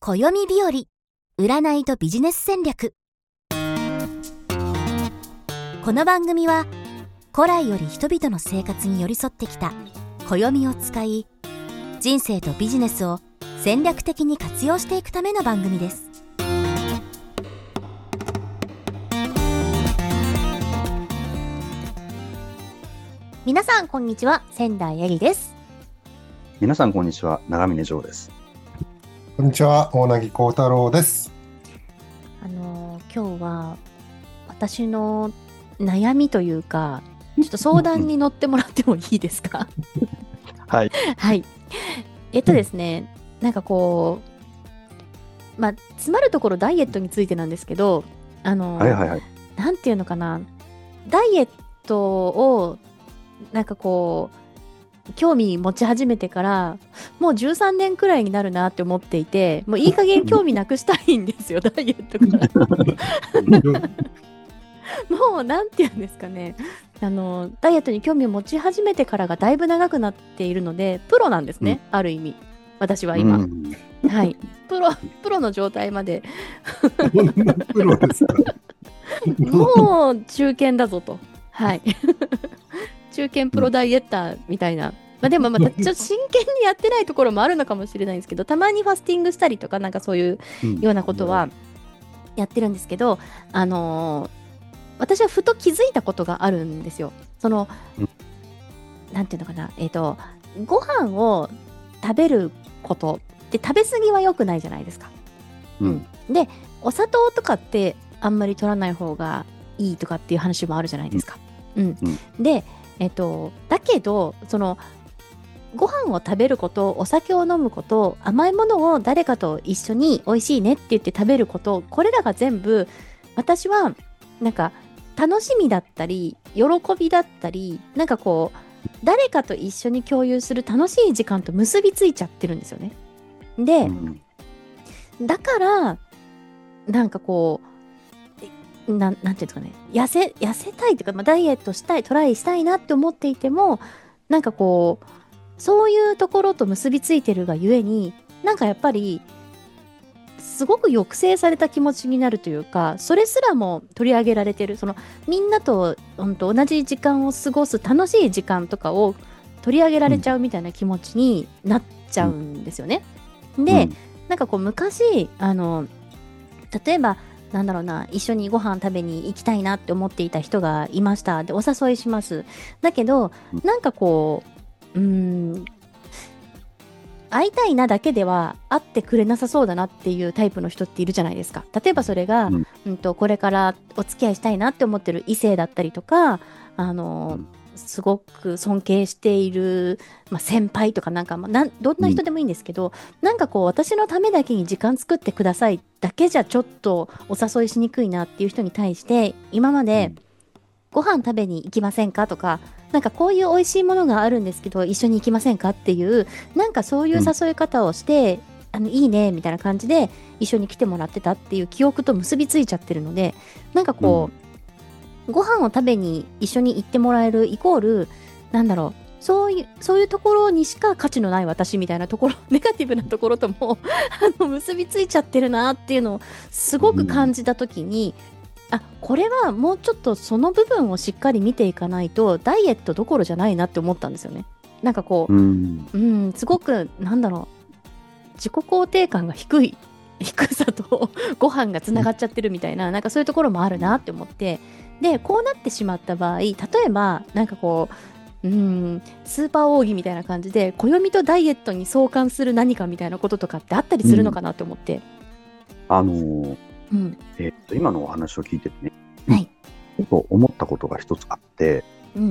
暦日和、占いとビジネス戦略。この番組は古来より人々の生活に寄り添ってきた暦を使い、人生とビジネスを戦略的に活用していくための番組です。皆さんこんにちは、仙台えりです。 皆さんこんにちは、長峰城です。 こんにちは、大凪幸太郎です。 今日は私の悩みというか、ちょっと相談に乗ってもらってもいいですか？ はい。 はい。ですね、なんかこう、詰まるところダイエットについてなんですけど、なんていうのかな、ダイエットをなんかこう興味持ち始めてからもう13年くらいになるなって思っていて、もういい加減興味なくしたいんですよダイエットからもうなんていうんですかね、ダイエットに興味を持ち始めてからがだいぶ長くなっているので、プロなんですね、ある意味私は今、はい、プロの状態までプロですか？ もう中堅だぞと、はい中堅プロダイエッターみたいな、でもちょっと真剣にやってないところもあるのかもしれないんですけど、たまにファスティングしたりとかなんかそういうようなことはやってるんですけど、私はふと気づいたことがあるんですよ。なんていうのかな、ご飯を食べることで食べ過ぎは良くないじゃないですか。で、お砂糖とかってあんまり取らない方がいいとかっていう話もあるじゃないですか。でだけどご飯を食べること、お酒を飲むこと、甘いものを誰かと一緒に美味しいねって言って食べること、これらが全部私はなんか楽しみだったり喜びだったり、なんかこう誰かと一緒に共有する楽しい時間と結びついちゃってるんですよね。で、だからなんかこうなんていうんですかね、痩せたいというか、ダイエットしたい、トライしたいなって思っていても、なんかこうそういうところと結びついてるがゆえに、なんかやっぱりすごく抑制された気持ちになるというか、それすらも取り上げられてる、みんなと同じ時間を過ごす楽しい時間とかを取り上げられちゃうみたいな気持ちになっちゃうんですよね。で、なんかこう昔例えばなんだろうな、一緒にご飯食べに行きたいなって思っていた人がいました。で、お誘いします。だけど、なんかこう、会いたいなだけでは会ってくれなさそうだなっていうタイプの人っているじゃないですか。例えばそれが、これからお付き合いしたいなって思ってる異性だったりとか、すごく尊敬している、先輩とかなんか、どんな人でもいいんですけど、なんかこう私のためだけに時間作ってくださいだけじゃちょっとお誘いしにくいなっていう人に対して、今までご飯食べに行きませんかとか、なんかこういう美味しいものがあるんですけど一緒に行きませんかっていう、なんかそういう誘い方をして、いいねみたいな感じで一緒に来てもらってたっていう記憶と結びついちゃってるので、なんかこう、ご飯を食べに一緒に行ってもらえるイコール、なんだろう、そういうところにしか価値のない私みたいなところ、ネガティブなところとも結びついちゃってるなっていうのをすごく感じたときに、これはもうちょっとその部分をしっかり見ていかないとダイエットどころじゃないなって思ったんですよね。なんかこう、すごくなんだろう、自己肯定感が低さとご飯がつながっちゃってるみたいな、なんかそういうところもあるなって思って、でこうなってしまった場合、例えばなんかこうスーパー奥義みたいな感じで暦とダイエットに相関する何かみたいなこととかってあったりするのかなって思って、 今のお話を聞いててね、ちょっと思ったことが一つあって、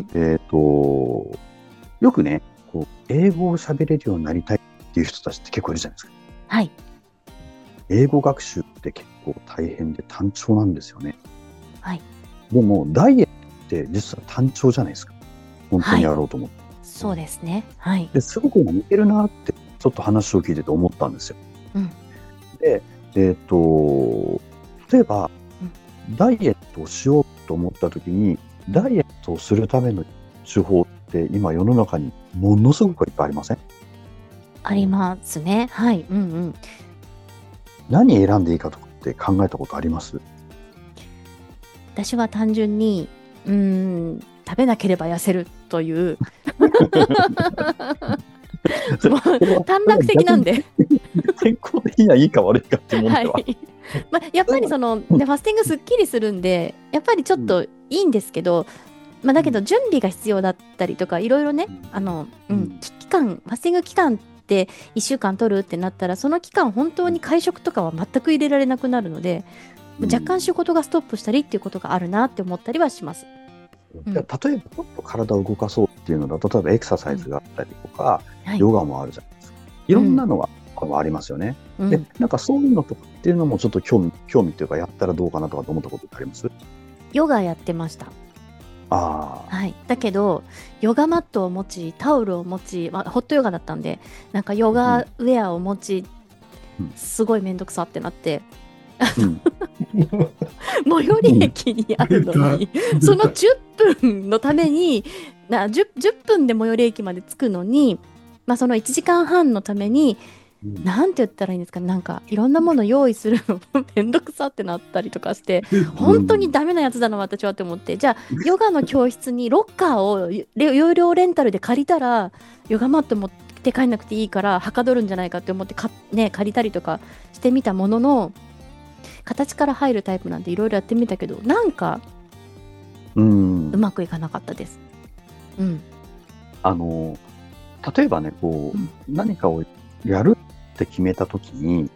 よくね、こう英語を喋れるようになりたいっていう人たちって結構いるじゃないですか。はい。英語学習って結構大変で単調なんですよね。はい。でもダイエットって実は単調じゃないですか。本当にやろうと思って。 そうですね。はい。 ですごく似てるなってちょっと話を聞いてて思ったんですよ。で、例えば、ダイエットをしようと思った時に、ダイエットをするための手法って今世の中にものすごくいっぱいありません？ ありますね。はい。 何選んでいいかとかって考えたことあります？ 私は単純に食べなければ痩せるというもう短絡的なんで健康的にはいいか悪いかっていう問題は、 はいやっぱりファスティングすっきりするんでやっぱりちょっといいんですけど、だけど準備が必要だったりとかいろいろね期間ファスティング期間って1週間取るってなったらその期間本当に会食とかは全く入れられなくなるので、若干仕事がストップしたりっていうことがあるなって思ったりはします。 例えばちょっと体を動かそうっていうのだと、例えばエクササイズがあったりとか、ヨガもあるじゃないですか。いろんなのがありますよね。で、なんかそういうのとかっていうのもちょっと興味というかやったらどうかなとかと思ったことってあります？ ヨガやってました。 はい、 だけどヨガマットを持ちタオルを持ち、ホットヨガだったんでなんかヨガウェアを持ち、すごいめんどくさってなって、最寄り駅にあるのに、その10分のために10分で最寄り駅まで着くのに、その1時間半のためになんて言ったらいいんですか、なんかいろんなもの用意するのめんどくさってなったりとかして本当にダメなやつだな私はって思って、じゃあヨガの教室にロッカーを有料レンタルで借りたらヨガマット持って帰んなくていいからはかどるんじゃないかって思って借りたりとかしてみたものの、形から入るタイプなんていろいろやってみたけどなんかうまくいかなかったです。 例えばね何かをやるって決めたときに、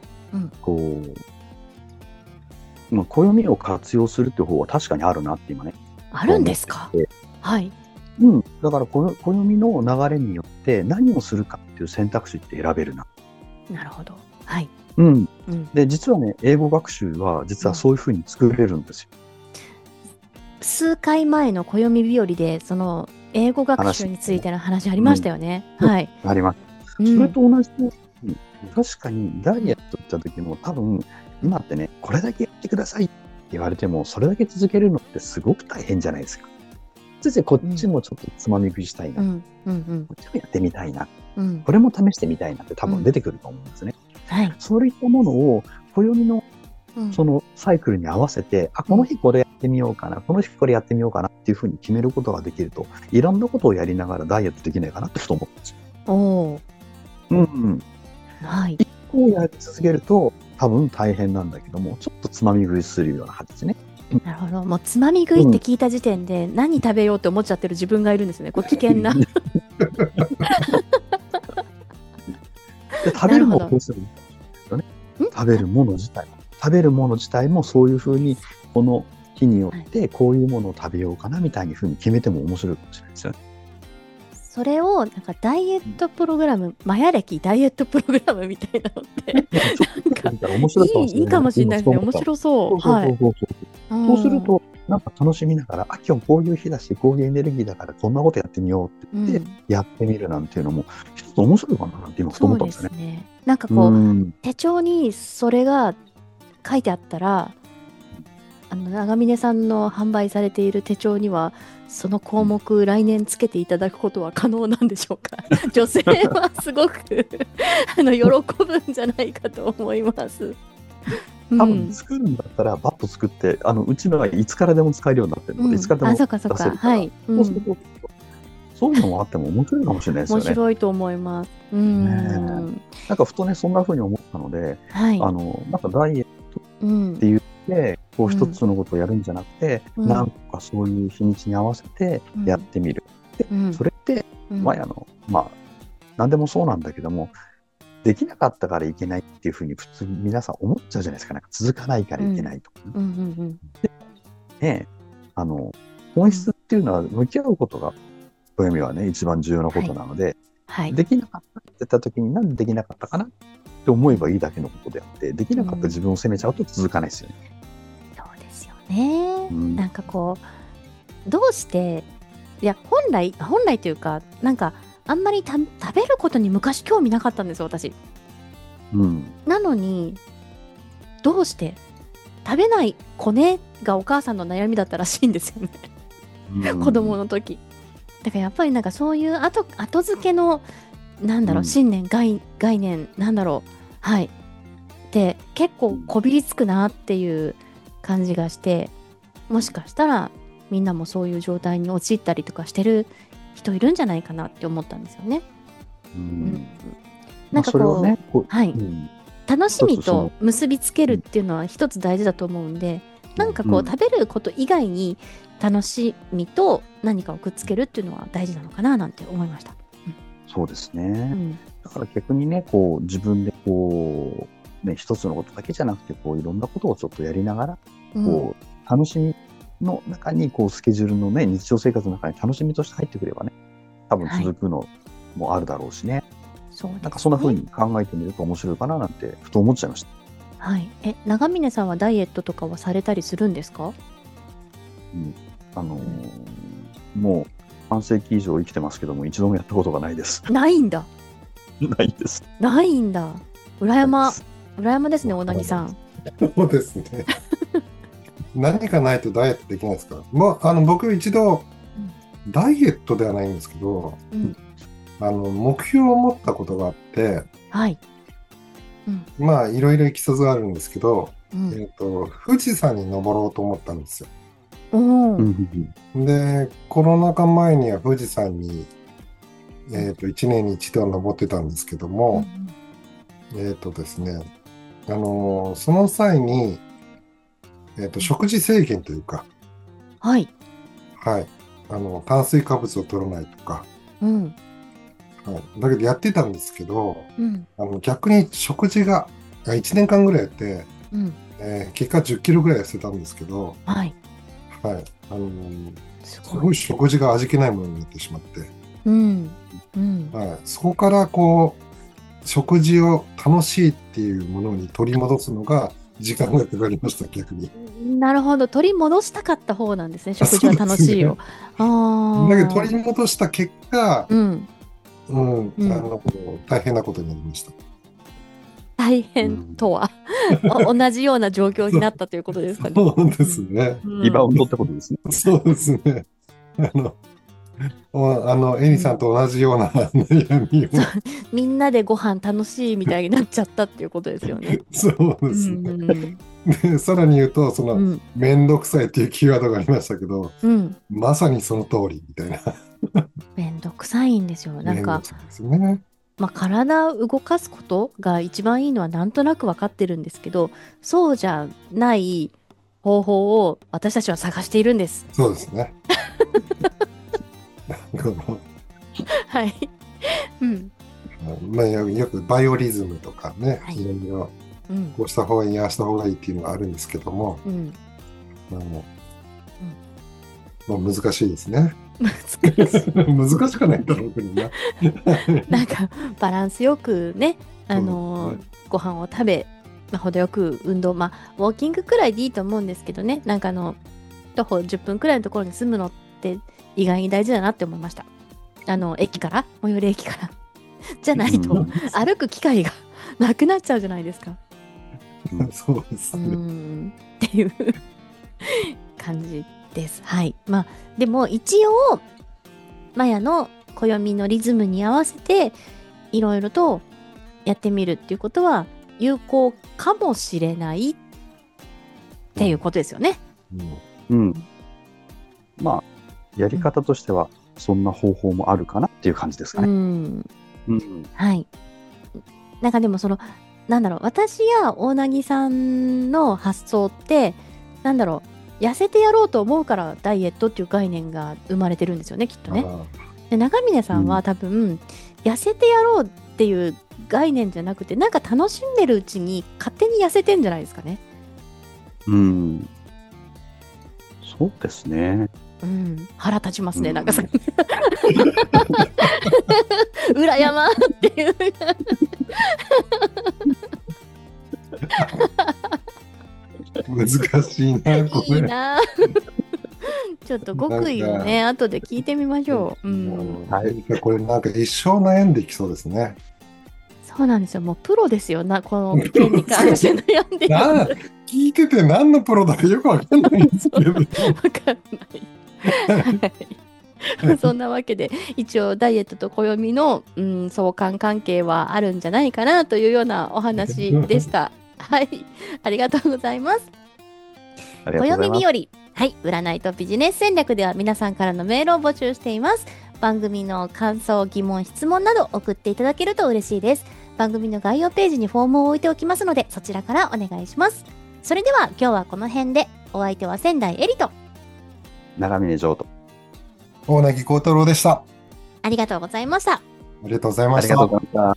暦を活用するっていう方は確かにあるなって今ね。 あるんですか？はい。 だから暦の流れによって何をするかっていう選択肢って選べるな。 なるほど。はい。 で実はね英語学習は実はそういうふうに作れるんですよ。 数回前の暦日和でその英語学習についての話ありましたよね。はい。 あります。それと同じように確かにダイエットって言った時も多分今ってねこれだけやってくださいって言われてもそれだけ続けるのってすごく大変じゃないですか。先生こっちもちょっとつまみ食いしたいな、こっちもやってみたいな、これも試してみたいなって多分出てくると思うんですね。そういったものを暦のそのサイクルに合わせて、この日これやってみようかな、この日これやってみようかなっていうふうに決めることができると、いろんなことをやりながらダイエットできないかなってふと思ったんですよ。一個をやり続けると多分大変なんだけども、ちょっとつまみ食いするような感じですね。 なるほど。もうつまみ食いって聞いた時点で、何食べようって思っちゃってる自分がいるんですね。これ危険な。 食べるものをこうするんですよね。食べるもの自体もそういうふうにこの日によってこういうものを食べようかなみたいにふうに決めても面白いかもしれないですよね。 それをなんかダイエットプログラム、マヤ歴ダイエットプログラムみたいなのっていいかもしれないですね。面白そう。 そうするとなんか楽しみながら、今日こういう日だしこういうエネルギーだからこんなことやってみようって言ってやってみるなんていうのも一つ面白いかなって今ふと思ったんですね。 そうですね。なんかこう手帳にそれが書いてあったら、長峰さんの販売されている手帳にはその項目来年つけていただくことは可能なんでしょうか。女性はすごく喜ぶんじゃないかと思います。 多分作るんだったらバッと作って、うちのはいつからでも使えるようになってるので、いつからでも出せるから、そうするとそういうのもあっても面白いかもしれないですよね。 面白いと思います。 なんかふとねそんな風に思ったので、なんかダイエットって言ってこう一つのことをやるんじゃなくて、なんかそういう日にちに合わせてやってみる。それって何でもそうなんだけども、できなかったからいけないっていうふうに普通皆さん思っちゃうじゃないですか。なんか続かないからいけないとか、本質っていうのは向き合うことが暦はね一番重要なことなので、できなかったって言った時になんでできなかったかなって思えばいいだけのことであって、できなかった自分を責めちゃうと続かないですよね。 そうですよね。なんかこうどうして本来というかなんかあんまり食べることに昔興味なかったんですよ私。なのにどうして食べない子ねがお母さんの悩みだったらしいんですよね。子供の時。だからやっぱりなんかそういう後付けの信念概念ってって結構こびりつくなっていう感じがして、もしかしたらみんなもそういう状態に陥ったりとかしてる人いるんじゃないかなって思ったんですよね。なんかこう、ね、はい、楽しみと結びつけるっていうのは一つ大事だと思うんで、なんかこう食べること以外に楽しみと何かをくっつけるっていうのは大事なのかななんて思いました。 そうですね。だから逆にね、こう自分でこうね、一つのことだけじゃなくて、こういろんなことをちょっとやりながら、こう楽しみの中にこうスケジュールのね、日常生活の中に楽しみとして入ってくればね、多分続くのもあるだろうしね。 そうですね。 なんかそんな風に考えてみると面白いかななんてふと思っちゃいました。 はい。長峰さんはダイエットとかはされたりするんですか？ もう半世紀以上生きてますけども、一度もやったことがないです。 ないんだ。 ないです。 ないんだ。羨まですね、大凪さん。 そうですね。何かないとダイエットできないですから。僕一度、ダイエットではないんですけど、目標を持ったことがあって、はい。まあいろいろいきさつがあるんですけど、富士山に登ろうと思ったんですよ。で、コロナ禍前には富士山に、1年に一度は登ってたんですけども、ですね、その際に、食事制限というか、はい。はい。炭水化物を取らないとか、はい、だけどやってたんですけど、逆に食事が1年間ぐらいやって、結果10キロぐらい痩せたんですけど、はい。はい。すごい食事が味気ないものになってしまって、はい、そこからこう、食事を楽しいっていうものに取り戻すのが時間がかかりました、逆に。なるほど。取り戻したかった方なんですね、食事は楽しいを。 だけど取り戻した結果、大変なことになりました。 大変とは、同じような状況になったということですかね。 そうですね。 リバウンドってことですね。 そうですね。エリさんと同じような悩みをみんなでご飯楽しいみたいになっちゃったっていうことですよね。 そうですね。でさらに言うとめんどくさいっていうキーワードがありましたけど、まさにその通りみたいな。 めんどくさいんですよ。なんか、体を動かすことが一番いいのはなんとなく分かってるんですけど、そうじゃない方法を私たちは探しているんです。 そうですね。 はい。 よくバイオリズムとかね、いろいろこうした方がいい、ああした方がいいっていうのがあるんですけども、もう難しいですね。難しくないだろうけどな。 なんかバランスよくね、ご飯を食べ、程よく運動、ウォーキングくらいでいいと思うんですけどね、なんか徒歩10分くらいのところに住むのって意外に大事だなって思いました。駅から、最寄り駅からじゃないと歩く機会がなくなっちゃうじゃないですか。 そうですね。 っていう感じです。はい。でも一応マヤの暦のリズムに合わせていろいろとやってみるっていうことは有効かもしれないっていうことですよね。 やり方としてはそんな方法もあるかなっていう感じですかね。 はい。なんかでも私や大凪さんの発想って痩せてやろうと思うからダイエットっていう概念が生まれてるんですよね、きっとね。で、長峰さんは多分、痩せてやろうっていう概念じゃなくて、なんか楽しんでるうちに勝手に痩せてんじゃないですかね。 そうですね。 腹立ちますね、なんか裏山っていう難しいな、これ。 いいな。ちょっと極意をね、後で聞いてみましょう。 これなんか一生悩んでいきそうですね。 そうなんですよ。もうプロですよ。この件に関して悩んでる。 聞いてて何のプロだかよくわかんないんですけど。わかんない。 そんなわけで一応ダイエットと暦の相関関係はあるんじゃないかなというようなお話でした。 はい。ありがとうございます。暦日和。はい。占いとビジネス戦略では皆さんからのメールを募集しています。番組の感想、疑問、質問など送っていただけると嬉しいです。番組の概要ページにフォームを置いておきますので、そちらからお願いします。それでは今日はこの辺で、お相手は仙台えりと長峰城と大凪幸太郎でした。 ありがとうございました。 ありがとうございました。 ありがとうございました。